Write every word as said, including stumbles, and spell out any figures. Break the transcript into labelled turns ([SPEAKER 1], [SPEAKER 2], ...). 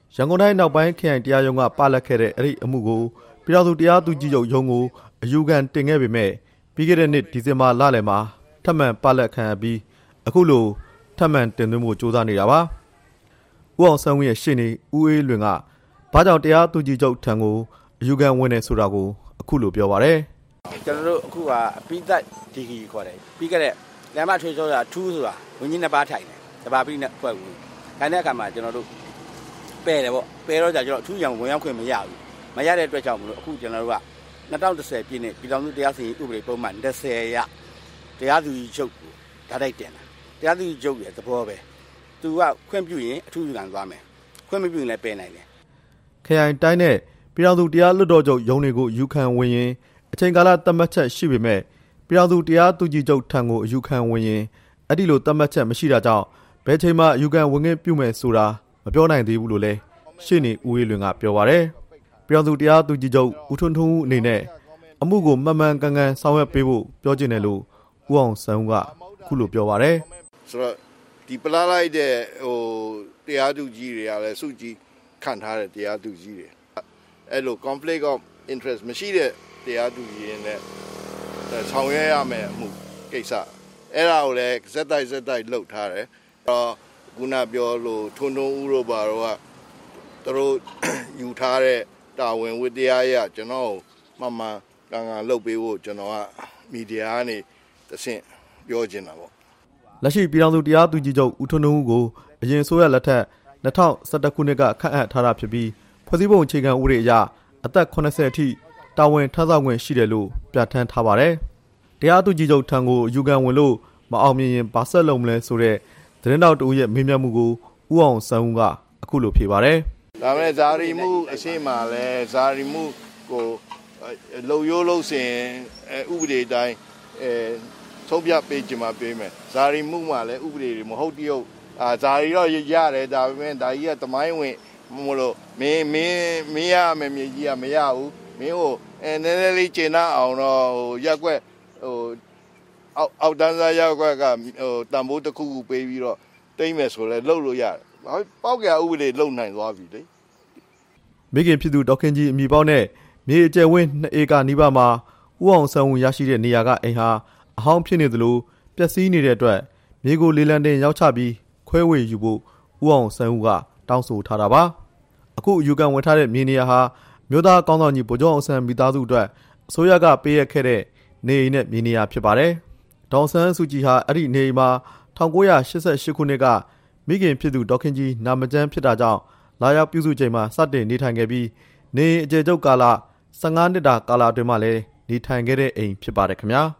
[SPEAKER 1] ရန်ကုန်တိုင်းနောက်ပိုင်းခရိုင်တရားရုံးကပလက်ခဲ့တဲ့အဲ့ဒီအမှုကိုပြည်ထောင်စုတရားသူကြီးချုပ်ရုံးကိုအယူခံတင်ခဲ့ပေမဲ့ပြီးခဲ့တဲ့နှစ်ဒီဇင်ဘာလလယ်မှာထပ်မံပလက်ခံပြီးအခုလိုထပ်မံတင်သွင်းဖို့ကြိုးစားနေတာပါဦးအောင်ဆန်းဦးရဲ့ရှေ့နေဦးအေးလွင်ကဘာကြောင့်တရားသူကြီးချုပ်ထံကိုအယူခံဝင်နေဆိုတာကိုအခုလိုပြောပါတယ်
[SPEAKER 2] ကျွန်တော်တို့အခုကအပိသက်ဒီဂီခေါ်တယ်ပြီးခဲ့တဲ့လမ်းမထွေးစောတာထူးဆိုတာဝင်းကြီးနှစ်ပါးထိုင်တယ်တပါပြီးနဲ့ဖွဲ့ဘူးခိုင်းတဲ့အခါမှာကျွန်တော်တို့ပယ်တယ်ပေါ့ပယ်တော့ကြကျွန်တော်အထူးရံဝင်ရောက်ခွင့်မရဘူးမရတဲ့အတွက်ကြောင့်မလို့အခုကျွန်တော်တို့က၂၀၁၀ပြည့်နှစ်ပြည်ထောင်စုတရားစီရင်ဥပဒေပုံမှန်၂၀ရတရားသူကြီးချုပ်ကိုဓာတ်တိုက်တင်တာတရားသူကြီးချုပ်ရဲ့သဘောပဲသူကခွင့်ပြုရင်အထူးယူခံသွားမယ်ခွင့်မပြုရင်လည်းပယ်နိုင်တယ်
[SPEAKER 1] ခရိုင်တိုင်းနဲ့ပြည်ထောင်စုတရားလွှတ်တော်ချုပ်ရုံးတွေကိုယူခံဝင်ရင်အချိန်ကာလသတ်မှတ်ချက်ရှိပေမဲ့ပြည်ထောင်စုတရားသူကြီးချုပ်ထံကိုအယူခံဝင်ရင်အဲ့ဒီလိုသတ်မှတ်ချက်မရှိတာကြောင့်ဘယ်ချိန်မှအယူခံဝင်ခွင့်ပြုမယ်ဆိုတာမပြောနိုင်သေးဘူးလို့လည်းရှေ့နေဦးအေးလွင်ကပြောပါတယ်ပြည်ထောင်စုတရားသူကြီးချုပ်ဦးထွန်းထွန်းဦးအနေနဲ့အမှုကိုမှန်မှန်ကန်ကန်ဆောင်ရွက်ပေးဖို့ပြောချင်တယ်လို့ဦးအောင်ဆန်းဦးကခုလိုပြောပါတယ်
[SPEAKER 3] ဆိုတော့ဒီပလာလိုက်တဲ့ဟိုတရားသူကြီးတွေကလည်းစုကြည်ခံထားတဲ့တရားသူကြီးတွေအဲ့လို conflict of interest မရှိတဲ့တရားသူကြီးတွေနဲ့ဆောင်ရွက်ရမယ်အမှုကိစ္စအဲ့ဒါကိုလည်းဇက်တိုက်ဇက်တိုက်လှုပ်ထားတယ်တော့ခုနပြောလို့ထွန်းထွန်းဦးတို့ဘာတော့ကသူတို့ယူထားတဲ့တာဝန်ဝတ္တရားရကျွန်တော်မှန်မှန်ကန်ကန်လှုပ်ပေးဖို့ကျွန်တော်ကမီဒီယာကနေတဆင့်ပြောချင်တာပေါ့
[SPEAKER 1] လက်ရှိပြည်ထောင်စုတရားသူကြီးချုပ်ဦးထွန်းထွန်းဦးကိုအရင်ဆိုရလက်ထက်၂၀၁၁ခုနှစ်ကခန့်အပ်ထားတာဖြစ်ပြီးဖွဲ့စည်းပုံအခြေခံဥပဒေအရအသက်၈၀အထိတာဝန်ထမ်းဆောင်ခွင့်ရှိတယ်လို့ပြဋ္ဌာန်းထားပါတယ်တရားသူကြီးချုပ်ထံကိုအယူခံဝင်လို့မအောင်မြင်ရင်ဘာဆက်လုပ်မလဲဆိုတဲ့သတင်းတောက်တူရဲ့မေးမြန်းမှုကိုဦးအောင်ဆန်းဦးကအခုလိုဖြေပါတယ်
[SPEAKER 3] ဒါမဲ့ဇာရီမှုအရှိမှလဲဇာရီမှုကိုလှုပ်ရိုးလှုပ်စင်ဥပဒေတိုင်းအဲသုံးပြပေးချင်မှပေးမယ်ဇာရီမှုမှလည်းဥပဒေတွေမဟုတ်တရုတ်အာဇာရီတော့ရတယ်ဒါပေမဲ့ဒါကြီးကတမိုင်းဝင်မလို့မင်းမင်းမင်းရမယ်မြေကြီးကမရဘူးမင်းဟိုအဲနည်းနည်းလေးကျင်နာအောင်တော့ဟိုရက်ွက်ဟိုအောက်အောက်တန်းစားရက်ွက်ကဟိုတန်ဖိုးတစ်ခုခုပေးပြီးတော့တိမ့်မယ်ဆိုလဲလှုပ်လို့ရတယ်ပေါက်ကြဥပဒေလှုပ်နိုင်သွားပြီလေ
[SPEAKER 1] မိခင်ဖြစ်သူဒေါခင်ကြီးအမိပေါင်းနဲ့မြေအကျယ်ဝင်းနှစ်ဧကနီးပါးမှာဦးအောင်ဆန်းဦးရရှိတဲ့နေရာကအိမ်ဟာအဟောင်းဖြစ်နေသလိုပျက်စီးနေတဲ့အတွက်မြေကိုလေလံတင်ရောက်ချပြီးခွဲဝေယူဖို့ဦးအောင်ဆန်းဦးကတောင်းဆိုထားတာပါအခုအယူခံဝင်ထားတဲ့မြေနေရာဟာမြို့သားကောင်းဆောင်ကြီးဗိုလ်ချုပ်အောင်ဆန်းမိသားစုအတွက်အစိုးရကပေးရခဲ့တဲ့နေအိမ်နဲ့မြေနေရာဖြစ်ပါတယ်ဒေါန်ဆန်းစုကြည်ဟာအဲ့ဒီနေအိမ်မှာ၁၉၈၈ခုနှစ်ကမိခင်ဖြစ်သူဒေါခင်ကြီးနာမကျန်းဖြစ်တာကြောင့်လာရောက်ပြုစုချိန်မှာစတင်နေထိုင်ခဲ့ပြီးနေအကျယ်ချုပ်ကာလ၁၅နှစ်တာကာလအတွင်းမှာလည်းနေထိုင်ခဲ့တဲ့အိမ်ဖြစ်ပါတယ်ခင်ဗျာ